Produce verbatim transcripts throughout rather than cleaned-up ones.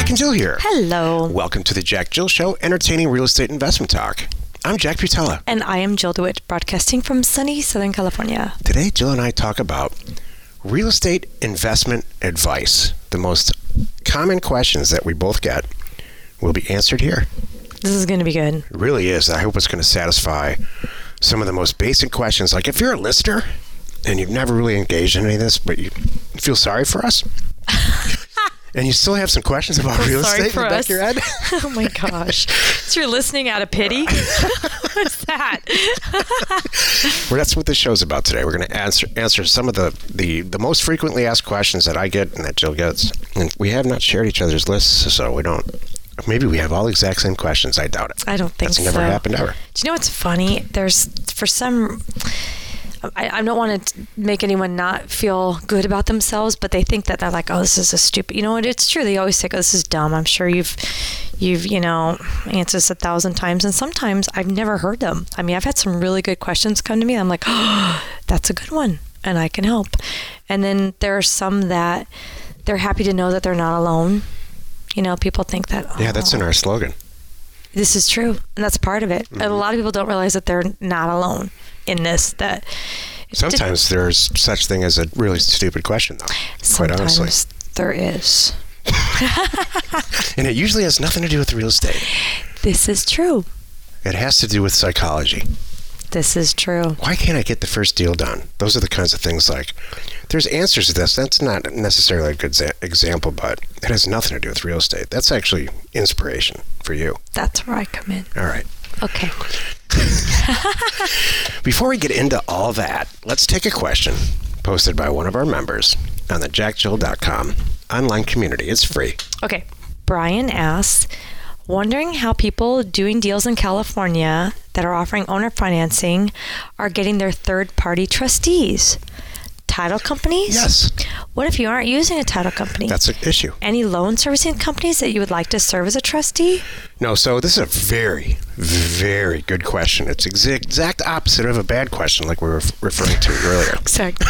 and Jill here. Hello. Welcome to the Jack Jill Show, entertaining real estate investment talk. I'm Jack Butella. And I am Jill DeWitt, broadcasting from sunny Southern California. Today, Jill and I talk about real estate investment advice. The most common questions that we both get will be answered here. This is going to be good. It really is. I hope it's going to satisfy some of the most basic questions. Like if you're a listener and you've never really engaged in any of this, but you feel sorry for us, and you still have some questions about real Sorry estate in for the back us. of your head. Oh my gosh. So you're listening out of pity? What's that? Well, that's what this show's about today. We're going to answer answer some of the, the, the most frequently asked questions that I get and that Jill gets. And we have not shared each other's lists, so we don't. Maybe we have all the exact same questions. I doubt it. I don't think That's so. That's never happened ever. Do you know what's funny? There's, for some... I, I don't want to make anyone not feel good about themselves, but they think that they're like, oh, this is a stupid, you know what? It's true. They always say, oh, this is dumb. I'm sure you've, you've, you know, answered this a thousand times. And sometimes I've never heard them. I mean, I've had some really good questions come to me. I'm like, oh, that's a good one. And I can help. And then there are some that they're happy to know that they're not alone. You know, people think that, oh, yeah, that's in our slogan. This is true. And that's part of it. Mm-hmm. And a lot of people don't realize that they're not alone in this. That sometimes did, there's such thing as a really stupid question, though. Quite honestly, there is. And it usually has nothing to do with real estate. This is true. It has to do with psychology. This is true. Why can't I get the first deal done? Those are the kinds of things like, there's answers to this. That's not necessarily a good za- example, but it has nothing to do with real estate. That's actually inspiration for you. That's where I come in. All right. Okay. Before we get into all that, let's take a question posted by one of our members on the jack jill dot com online community. It's free. Okay. Brian asks, wondering how people doing deals in California that are offering owner financing are getting their third-party trustees. Title companies? Yes. What if you aren't using a title company? That's an issue. Any loan servicing companies that you would like to serve as a trustee? No, so this is a very, very good question. It's the exact opposite of a bad question like we were referring to earlier. Exactly.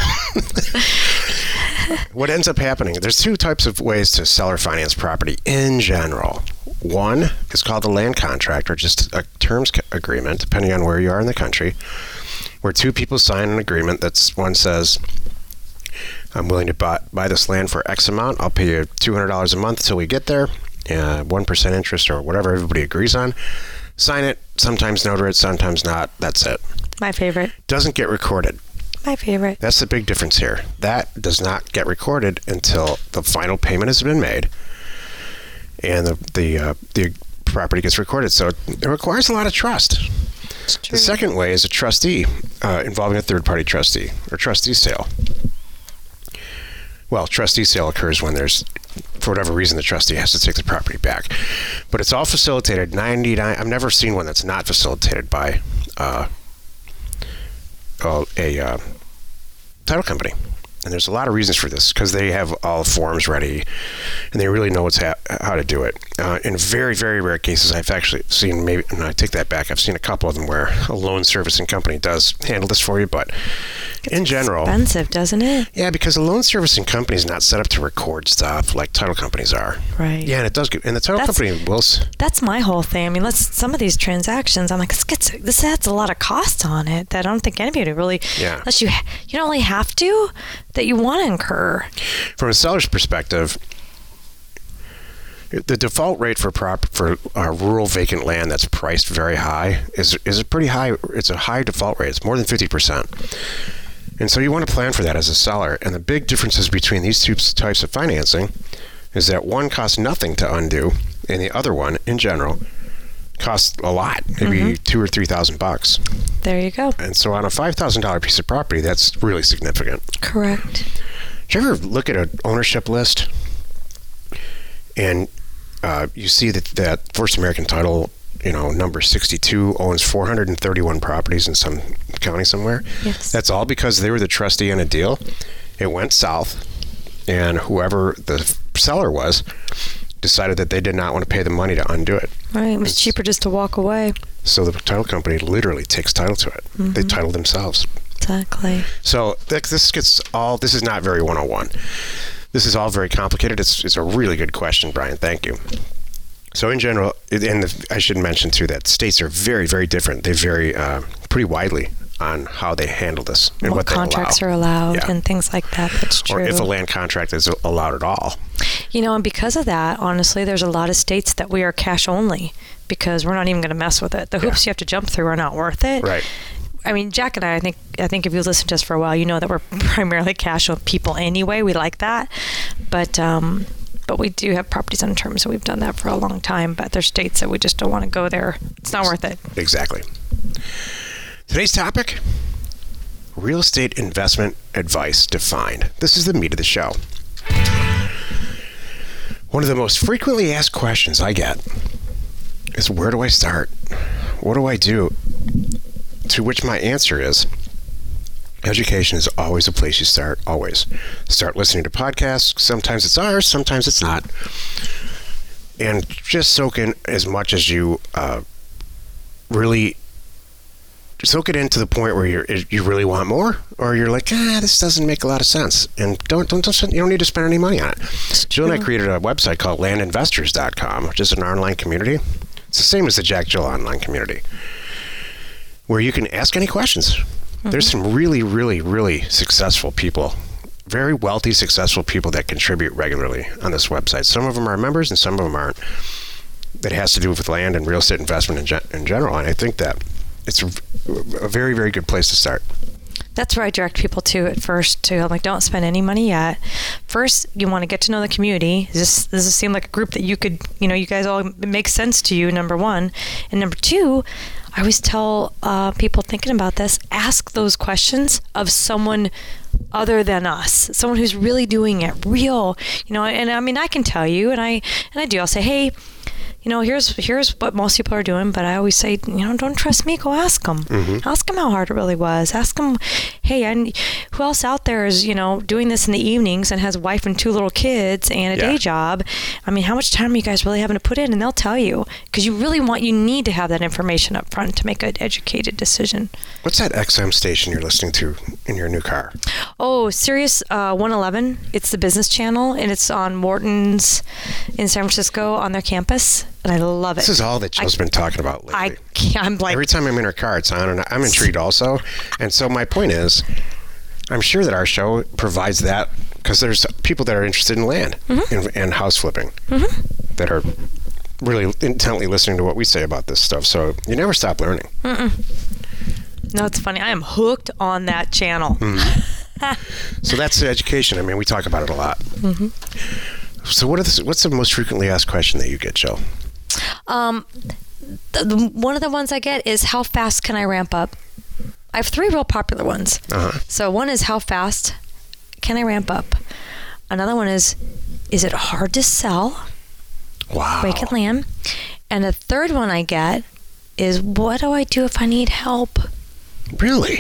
What ends up happening, there's two types of ways to sell or finance property in general. One is called a land contract, or just a terms agreement, depending on where you are in the country, where two people sign an agreement that's one says, I'm willing to buy, buy this land for X amount. I'll pay you two hundred dollars a month till we get there, uh, one percent interest or whatever everybody agrees on. Sign it, sometimes notary it, sometimes not. That's it. My favorite. Doesn't get recorded. My favorite. That's the big difference here. That does not get recorded until the final payment has been made and the the, uh, the property gets recorded. So it, it requires a lot of trust. The second way is a trustee uh, involving a third-party trustee or trustee sale. Well, trustee sale occurs when there's, for whatever reason, the trustee has to take the property back. But it's all facilitated ninety-nine. I've never seen one that's not facilitated by uh, a uh, title company. And there's a lot of reasons for this because they have all the forms ready and they really know what's ha- how to do it. Uh, in very, very rare cases, I've actually seen maybe, no, I take that back, I've seen a couple of them where a loan servicing company does handle this for you, but it's in general... expensive, doesn't it? Yeah, because a loan servicing company is not set up to record stuff like title companies are. Right. Yeah, and it does get, and the title that's, company will... That's my whole thing. I mean, let's some of these transactions, I'm like, this, gets, this adds a lot of costs on it that I don't think anybody really... Yeah. Unless you, you don't really have to... that you want to incur. From a seller's perspective, the default rate for prop for uh, rural vacant land that's priced very high is is a pretty high. It's a high default rate. It's more than fifty percent. And so you want to plan for that as a seller. And the big differences between these two types of financing is that one costs nothing to undo, and the other one, in general, costs a lot, maybe mm-hmm. two or three thousand bucks. There you go. And so on a five thousand dollar piece of property, that's really significant. Correct. Do you ever look at an ownership list and uh, you see that that First American Title, you know, number sixty-two owns four hundred thirty-one properties in some county somewhere? Yes. That's all because they were the trustee on a deal. It went south, and whoever the seller was decided that they did not want to pay the money to undo it. Right. It was it's, cheaper just to walk away. So the title company literally takes title to it. Mm-hmm. They title themselves. Exactly. So this gets all, this is not very one oh one. This is all very complicated. It's, it's a really good question, Brian. Thank you. So in general, and the, I should mention too that states are very, very different. They vary uh, pretty widely on how they handle this and what, what they contracts allow. are allowed Yeah. and things like that. That's true. Or if a land contract is allowed at all. You know, and because of that, honestly, there's a lot of states that we are cash only because we're not even going to mess with it. The hoops Yeah. you have to jump through are not worth it. Right. I mean, Jack and I, I think, I think if you've listened to us for a while, you know that we're primarily cash people anyway. We like that, but um, but we do have properties on terms, and we've done that for a long time. But there's states that we just don't want to go there. It's not worth it. Exactly. Today's topic: real estate investment advice defined. This is the meat of the show. One of the most frequently asked questions I get is, where do I start? What do I do? To which my answer is, education is always a place you start, always. Start listening to podcasts. Sometimes it's ours, sometimes it's not. And just soak in as much as you uh, really soak it in to the point where you're, you really want more, or you're like, ah, this doesn't make a lot of sense, and don't don't, don't spend, you don't need to spend any money on it. Jill and I created a website called land investors dot com, which is an online community. It's the same as the Jack Jill online community, where you can ask any questions. Mm-hmm. There's some really, really, really successful people, very wealthy, successful people that contribute regularly on this website. Some of them are members and some of them aren't. That has to do with land and real estate investment in, gen- in general, and I think that it's a very, very good place to start. That's where I direct people to at first, too. I'm like, don't spend any money yet. First, you want to get to know the community. Does this, does this seem like a group that you could, you know, you guys all, it makes sense to you, number one. And number two, I always tell uh, people thinking about this, ask those questions of someone other than us, someone who's really doing it real, you know, and I mean, I can tell you, and I, and I do, I'll say, hey, you know, here's here's what most people are doing, but I always say, you know, don't trust me, go ask them. Mm-hmm. Ask them how hard it really was. Ask them, hey, I, who else out there is, you know, doing this in the evenings and has a wife and two little kids and a yeah. day job? I mean, how much time are you guys really having to put in? And they'll tell you, because you really want, you need to have that information up front to make an educated decision. What's that X M station you're listening to in your new car? Oh, Sirius uh, one eleven. It's the business channel, and it's on Morton's in San Francisco on their campus. And I love it. This is all that Jill's I, been talking about lately. I can't, I'm like, every time I'm in her car, it's on, and I'm intrigued also. And so my point is, I'm sure that our show provides that because there's people that are interested in land mm-hmm. and, and house flipping mm-hmm. that are really intently listening to what we say about this stuff. So you never stop learning. Mm-mm. No, it's funny. I am hooked on that channel. Mm-hmm. So that's the education. I mean, we talk about it a lot. Mm-hmm. So what are the, what's the most frequently asked question that you get, Jill? Um, the, the, one of the ones I get is, how fast can I ramp up? I have three real popular ones. Uh-huh. So one is, how fast can I ramp up? Another one is, is it hard to sell? Wow. Vacant land. And the third one I get is, what do I do if I need help? Really?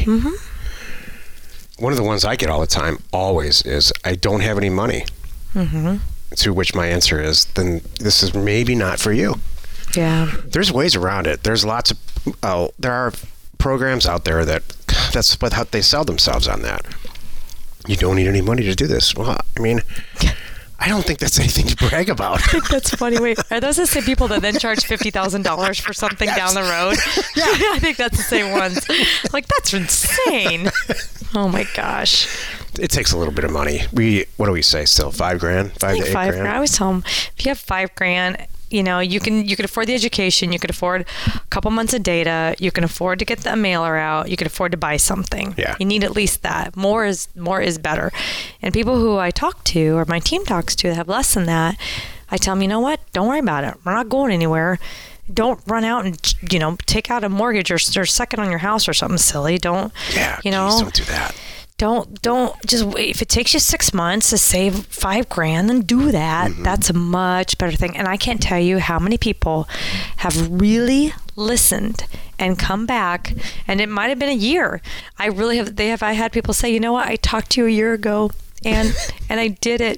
Mm-hmm. One of the ones I get all the time, always, is, I don't have any money. Mm-hmm. To which my answer is, then this is maybe not for you. Yeah. There's ways around it. There's lots of, uh, there are programs out there that, that's what how they sell themselves on that. You don't need any money to do this. Well, I mean, I don't think that's anything to brag about. I think that's funny. Wait, are those the same people that then charge fifty thousand dollars for something yes. down the road? Yeah, I think that's the same ones. Like, that's insane. Oh my gosh. It takes a little bit of money. We, what do we say still? Five grand? Five to eight five grand? grand. I always tell them, if you have five grand, you know, you can you can afford the education, you can afford a couple months of data, you can afford to get the mailer out, you can afford to buy something. Yeah. You need at least that. More is more is better. And people who I talk to, or my team talks to, that have less than that, I tell them, you know what? Don't worry about it. We're not going anywhere. Don't run out and, you know, take out a mortgage or, or second on your house or something silly. Don't, yeah, you know, geez, don't do that. Don't don't just wait. If it takes you six months to save five grand, then do that. Mm-hmm. That's a much better thing. And I can't tell you how many people have really listened and come back, and it might have been a year. I really have. They have. I had people say, you know what? I talked to you a year ago, and and I did it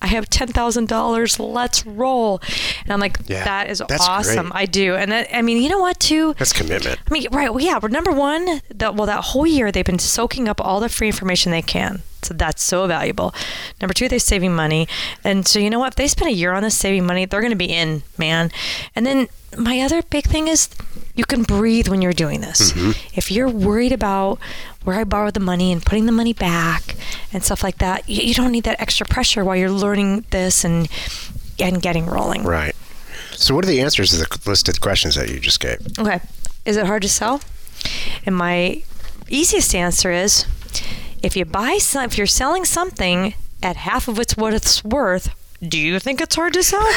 I have ten thousand dollars. Let's roll. And I'm like, Yeah, that is that's awesome. great. I do. And that, I mean, you know what, too? That's commitment. I mean, right. Well, yeah. But number one, the, well, that whole year they've been soaking up all the free information they can. So that's so valuable. Number two, they're saving money. And so, you know what? If they spend a year on this saving money, they're going to be in, man. And then my other big thing is you can breathe when you're doing this. Mm-hmm. If you're worried about where I borrowed the money and putting the money back and stuff like that, you, you don't need that extra pressure while you're learning this and and getting rolling. Right. So what are the answers to the listed questions that you just gave? Okay. Is it hard to sell? And my easiest answer is, if you buy some, if you're selling something at half of its what it's worth, do you think it's hard to sell?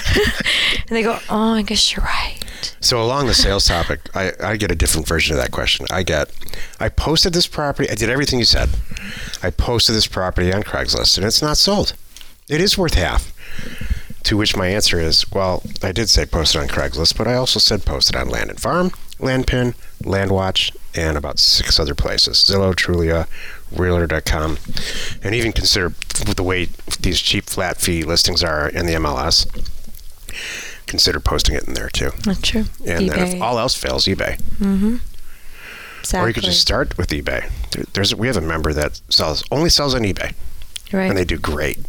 And they go, oh, I guess you're right. So along the sales topic, I, I get a different version of that question. I get, I posted this property. I did everything you said. I posted this property on Craigslist, and it's not sold. It is worth half. To which my answer is, well, I did say post it on Craigslist, but I also said post it on Land and Farm, Landpin, Landwatch, and about six other places. Zillow, Trulia, Realtor dot com, and even consider the way these cheap flat fee listings are in the M L S. Consider posting it in there too. That's true. And eBay. then if all else fails, eBay. Mm-hmm. Exactly. Or you could just start with eBay. There- There's we have a member that sells only sells on eBay, right. and they do great.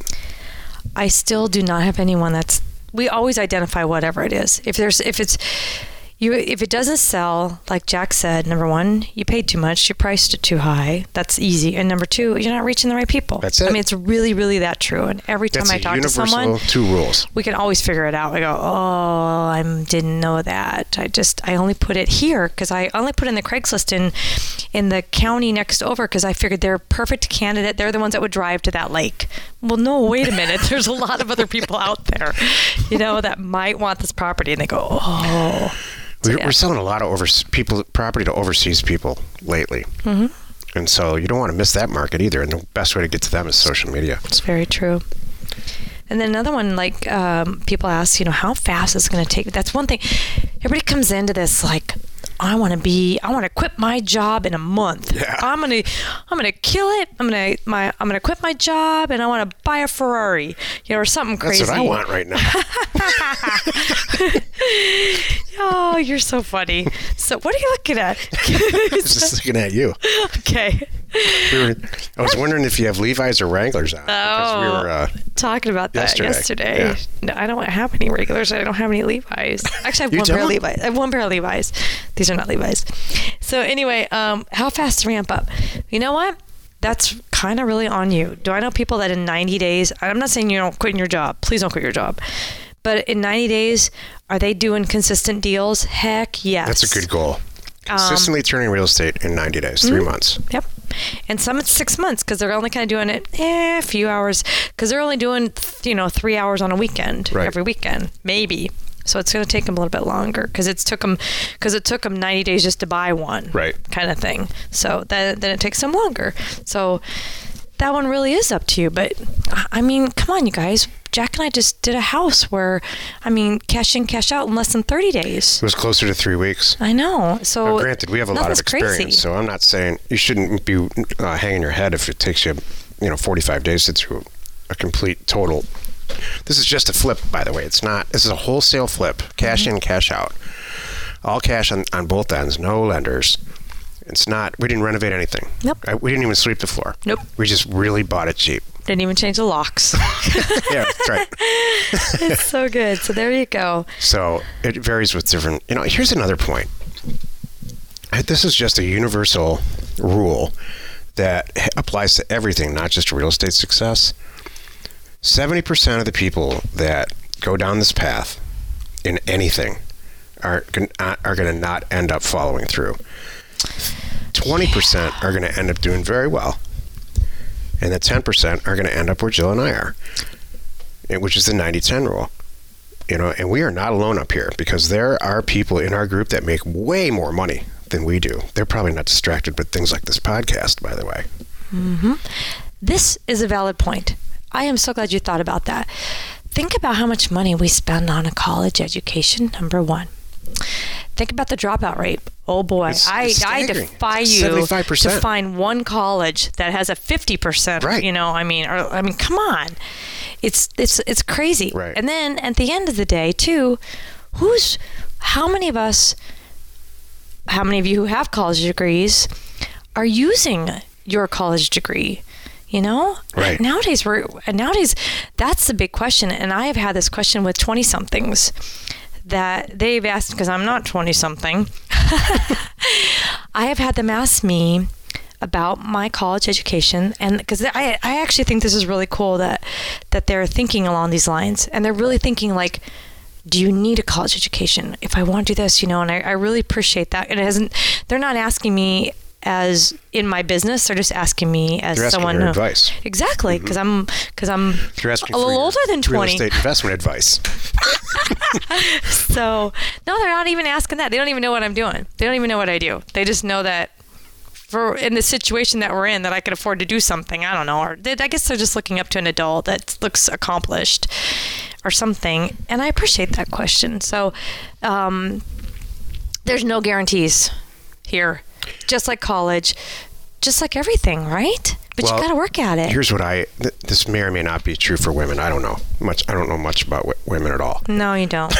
I still do not have anyone that's. We always identify whatever it is. If there's, if it's, you, if it doesn't sell, like Jack said, number one, you paid too much, you priced it too high. That's easy. And number two, you're not reaching the right people. That's it. I mean, it's really, really that true. And every time That's I a talk to universal someone, two rules. we can always figure it out. I go, oh, I didn't know that. I just, I only put it here because I only put in the Craigslist in, in the county next over because I figured they're a perfect candidate. They're the ones that would drive to that lake. Well, no, wait a minute. There's a lot of other people out there, you know, that might want this property, and they go, oh. So, We're, yeah. we're selling a lot of overs people property to overseas people lately, Mm-hmm. and so you don't want to miss that market either. And the best way to get to them is social media. It's very true. And then another one, like um, people ask, you know, how fast is it going to take? That's one thing. Everybody comes into this like, I want to be, I want to quit my job in a month. Yeah. I'm gonna, I'm gonna kill it. I'm gonna, my, I'm gonna quit my job, and I want to buy a Ferrari, you know, or something crazy. That's what I want right now. Oh, you're so funny. So, what are you looking at? I was just looking at you. Okay. We were, I was wondering if you have Levi's or Wranglers on because we Oh. were. Uh, Talking about that Yesterday. yesterday. No, I don't have any regulars. I don't have any Levi's. Actually, I have You one pair of don't? Levi's. I have one pair of Levi's. These are not Levi's. So anyway, um, how fast to ramp up? You know what? That's kind of really on you. Do I know people that in ninety days, I'm not saying you don't quit your job. Please don't quit your job. But in ninety days, are they doing consistent deals? Heck yes. that's a good goal. Consistently turning real estate in ninety days, three months. Yep. And some it's six months because they're only kind of doing it eh, a few hours because they're only doing, you know, three hours on a weekend Right. every weekend, maybe. So it's going to take them a little bit longer because it's took them because it took them ninety days just to buy one, Right. kind of thing. So that, then it takes them longer. So that one really is up to you. But I mean, come on, you guys. Jack and I just did a house where, I mean, cash in, cash out in less than thirty days. It was closer to three weeks. I know. So Now, granted, we have a lot of nothing's experience, crazy. so I'm not saying you shouldn't be uh, hanging your head if it takes you, you know, forty-five days to do a complete total. This is just a flip, by the way. It's not. This is a wholesale flip, cash Mm-hmm. in, cash out, all cash on, on both ends, no lenders. It's not. We didn't renovate anything. Nope. I, we didn't even sweep the floor. Nope. We just really bought it cheap. Didn't even change the locks. Yeah, that's right. It's so good. So there you go. So it varies with different. You know, here's another point. This is just a universal rule that h- applies to everything, not just real estate success. seventy percent of the people that go down this path in anything are gon- uh, are going to not end up following through. twenty percent are going to end up doing very well. And the ten percent are going to end up where Jill and I are, eh, which is the ninety ten rule. You know, and we are not alone up here because there are people in our group that make way more money than we do. They're probably not distracted with things like this podcast, by the way. Mm-hmm. This is a valid point. I am so glad you thought about that. Think about how much money we spend on a college education, number one. Think about the dropout rate. Oh boy, It's- I, it's I staggering. defy It's you seventy-five to percent. find one college that has a fifty percent, Right. you know, I mean, or, I mean, come on. It's it's it's crazy. Right. And then at the end of the day, too, who's how many of us, how many of you who have college degrees are using your college degree? You know, right. Nowadays, we're nowadays that's the big question, and I have had this question with twenty somethings that they've asked because I'm not twenty something. I have had them ask me about my college education, and because I I actually think this is really cool that that they're thinking along these lines, and they're really thinking like, do you need a college education if I want to do this? You know, and I, I really appreciate that. And it hasn't. They're not asking me as in my business, they're just asking me as You're asking someone your who, advice. Exactly, because mm-hmm. I'm because I'm You're asking a little for older than twenty. Real estate investment advice. So no, they're not even asking that. They don't even know what I'm doing. They don't even know what I do. They just know that for in the situation that we're in, that I could afford to do something. I don't know, or they, I guess they're just looking up to an adult that looks accomplished or something. And I appreciate that question. So um, there's no guarantees here. Just like college, just like everything, right? But well, you got to work at it. Here's what I, th- this may or may not be true for women. I don't know much. I don't know much about w- women at all. No, you don't.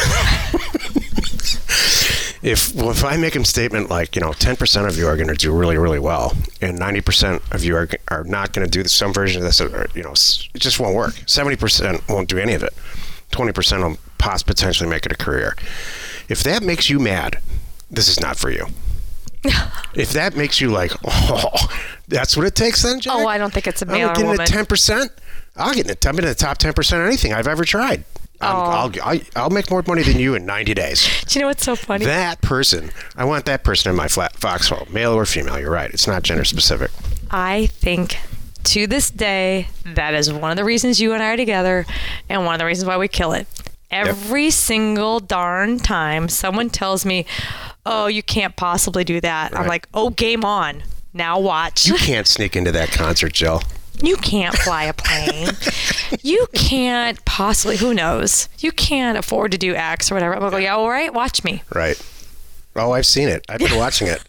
if, well, if I make a statement like, you know, ten percent of you are going to do really, really well, and ninety percent of you are, are not going to do some version of this, or, you know, it just won't work. seventy percent won't do any of it. twenty percent will poss- potentially make it a career. If that makes you mad, this is not for you. If that makes you like, oh, that's what it takes then, Jack? Oh, I don't think it's a male I'm or woman. getting a ten percent. I'll get in the, I'm in the top ten percent of anything I've ever tried. Oh. I'll, I'll, I'll make more money than you in ninety days. Do you know what's so funny? That person, I want that person in my flat foxhole, male or female. You're right. It's not gender specific. I think to this day, that is one of the reasons you and I are together and one of the reasons why we kill it. Every yep. single darn time someone tells me, oh, you can't possibly do that. Right. I'm like, oh, game on. Now watch. You can't sneak into that concert, Jill. You can't fly a plane. You can't possibly, who knows? You can't afford to do X or whatever. I'm like, yeah, all right, watch me. Right. Oh, I've seen it. I've been watching it.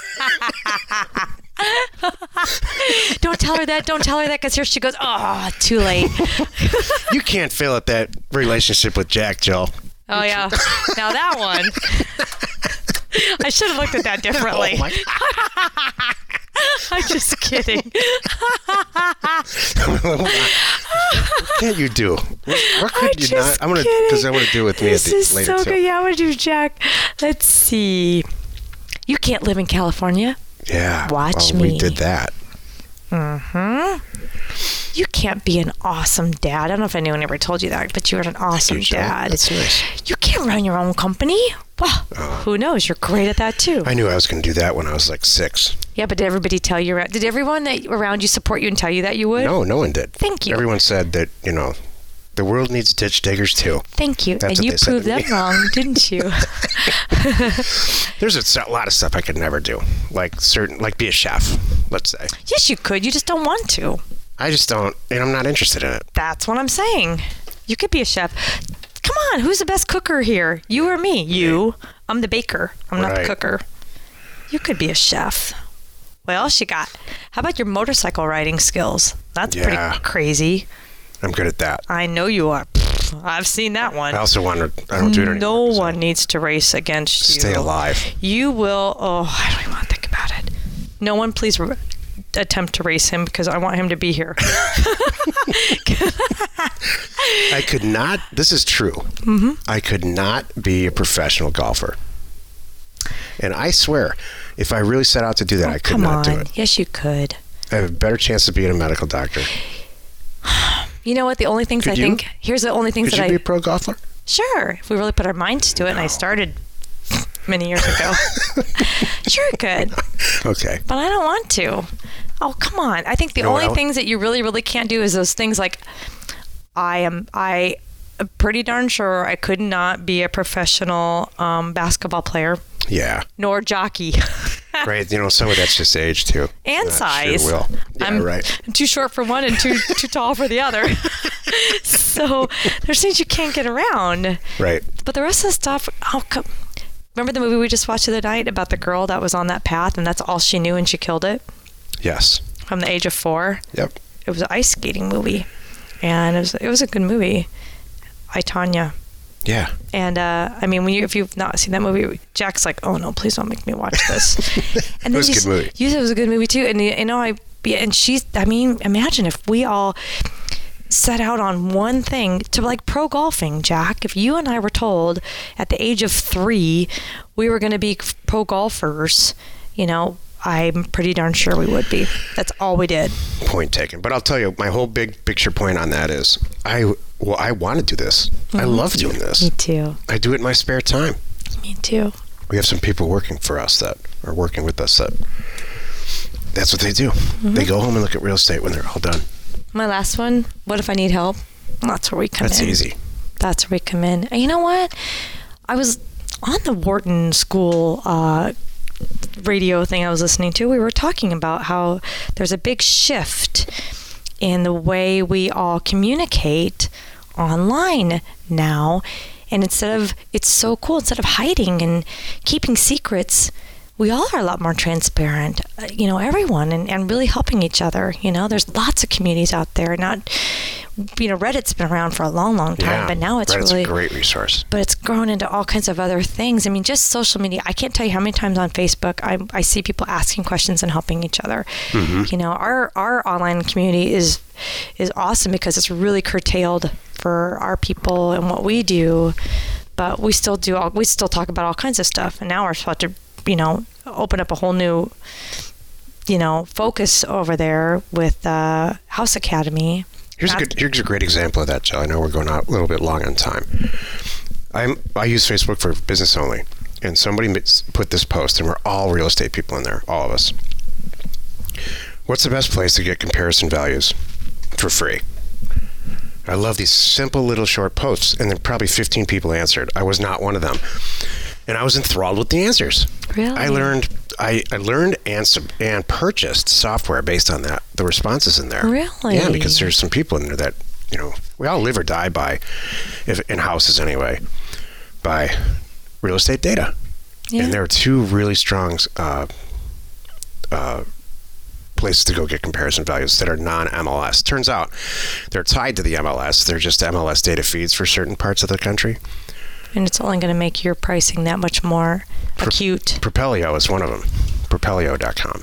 Don't tell her that. Don't tell her that, because here she goes. Oh, too late. You can't fail at that relationship with Jack, Jill. Oh, yeah. Now that one. I should have looked at that differently. Oh, my I'm just kidding. What can't you do? What, what could I'm you just not? I'm gonna because I want to do it with me this at the is later so too. good. Yeah, I want to do Jack. Let's see. You can't live in California. Yeah. Watch well, me. We did that. Mm-hmm. You can't be an awesome dad. I don't know if anyone ever told you that, but you're an awesome you, dad. That's nice. You can't run your own company. Well, uh, who knows? You're great at that too. I knew I was going to do that when I was like six. Yeah, but did everybody tell you? Did everyone that around you support you and tell you that you would? No, no one did. Thank you. Everyone said that, you know, the world needs ditch diggers too. Thank you. That's and you proved them me. wrong, didn't you? There's a lot of stuff I could never do, like certain, like be a chef, let's say. Yes, you could. You just don't want to. I just don't, and I'm not interested in it. That's what I'm saying. You could be a chef. Come on, who's the best cooker here? You or me? You. I'm the baker. I'm not right. the cooker. You could be a chef. What else you got? How about your motorcycle riding skills? That's yeah. pretty crazy. I'm good at that. I know you are. I've seen that one. I also want to, I don't do it anymore. No one so. needs to race against you. Stay alive. You will, oh, I don't even want to think about it. No one please re- attempt to race him, because I want him to be here. I could not, this is true. Mm-hmm. I could not be a professional golfer. And I swear, if I really set out to do that, oh, I could come not on. do it. Yes, you could. I have a better chance of being a medical doctor. You know what? The only things could I you? think, here's the only things could that I... Could you be a pro golfer? Sure. If we really put our minds to it, no. and I started many years ago. Sure it could. Okay. But I don't want to. Oh, come on. I think the you know only things that you really, really can't do is those things like, I am, I am pretty darn sure I could not be a professional um, basketball player. Yeah. Nor jockey. Right. You know, some of that's just age too. And uh, size. Sure will. Yeah, I'm right. too short for one and too too tall for the other. So there's things you can't get around. Right. But the rest of the stuff, oh, come. Remember the movie we just watched the other night about the girl that was on that path and that's all she knew and she killed it? Yes. From the age of four? Yep. It was an ice skating movie. and it was it was a good movie. I, Tonya. Yeah. And uh, I mean, when you if you've not seen that movie, Jack's like, "Oh no, please don't make me watch this." And it was then a good movie. You said it was a good movie too, and you know, I and she's. I mean, imagine if we all set out on one thing to like pro golfing, Jack. If you and I were told at the age of three we were going to be pro golfers, you know, I'm pretty darn sure we would be. That's all we did. Point taken. But I'll tell you, my whole big picture point on that is, I well, I want to do this. Mm-hmm. I love doing this. Me too. I do it in my spare time. Me too. We have some people working for us that are working with us that that's what they do. Mm-hmm. They go home and look at real estate when they're all done. My last one, what if I need help? That's where we come That's in. That's easy. That's where we come in. And you know what? I was on the Wharton School uh, radio thing I was listening to. We were talking about how there's a big shift in the way we all communicate online now. And instead of, it's so cool, instead of hiding and keeping secrets, we all are a lot more transparent, uh, you know, everyone, and, and really helping each other. You know, there's lots of communities out there. Not, you know, Reddit's been around for a long, long time, yeah, but now it's Reddit's really a great resource. But it's grown into all kinds of other things. I mean, just social media. I can't tell you how many times on Facebook I, I see people asking questions and helping each other. Mm-hmm. You know, our our online community is is awesome because it's really curtailed for our people and what we do, but we still do all, we still talk about all kinds of stuff. And now we're about to, you know, open up a whole new, you know, focus over there with uh, House Academy. Here's a good, here's a great example of that, Jill. I know we're going out a little bit long on time. I'm I use Facebook for business only, and somebody put this post, and we're all real estate people in there, all of us. What's the best place to get comparison values for free? I love these simple little short posts, and then probably fifteen people answered. I was not one of them. And I was enthralled with the answers. Really? I learned I, I learned and sub, and purchased software based on that, the responses in there. Really? Yeah, because there's some people in there that, you know, we all live or die by, if in houses anyway, by real estate data. Yeah. And there are two really strong uh, uh, places to go get comparison values that are non-M L S. Turns out they're tied to the M L S. They're just M L S data feeds for certain parts of the country. And it's only going to make your pricing that much more Pro- acute. Propelio is one of them. Propelio dot com.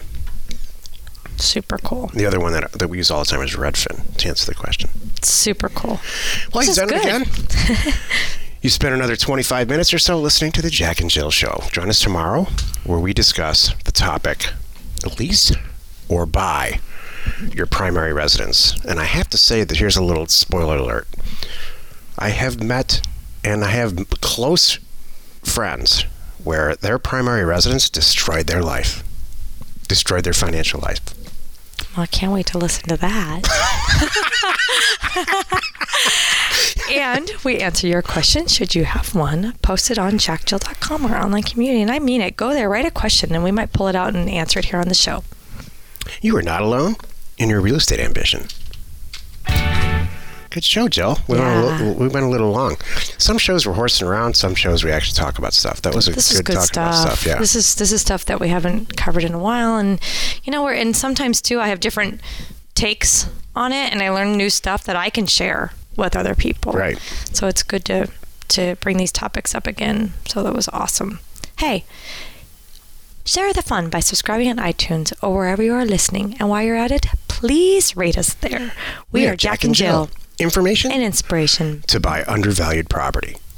Super cool. The other one that that we use all the time is Redfin, to answer the question. Super cool. Well, he's done it again. You spent another twenty-five minutes or so listening to the Jack and Jill Show. Join us tomorrow where we discuss the topic, lease or buy your primary residence. And I have to say that here's a little spoiler alert. I have met and I have close friends where their primary residence destroyed their life, destroyed their financial life. Well, I can't wait to listen to that. And we answer your question, should you have one, post it on jack jill dot com, our online community. And I mean it. Go there, write a question, and we might pull it out and answer it here on the show. You are not alone in your real estate ambition. Good show, Jill. We, yeah. went a little, we went a little long. Some shows we're horsing around. Some shows we actually talk about stuff. That was a this good, is good talk stuff. about stuff. Yeah. This is this is stuff that we haven't covered in a while, and you know, we're and sometimes too, I have different takes on it, and I learn new stuff that I can share with other people. Right. So it's good to to bring these topics up again. So that was awesome. Hey. Share the fun by subscribing on iTunes or wherever you are listening. And while you're at it, please rate us there. We, we are, are Jack, Jack and Jill. Jill. Information and inspiration to buy undervalued property.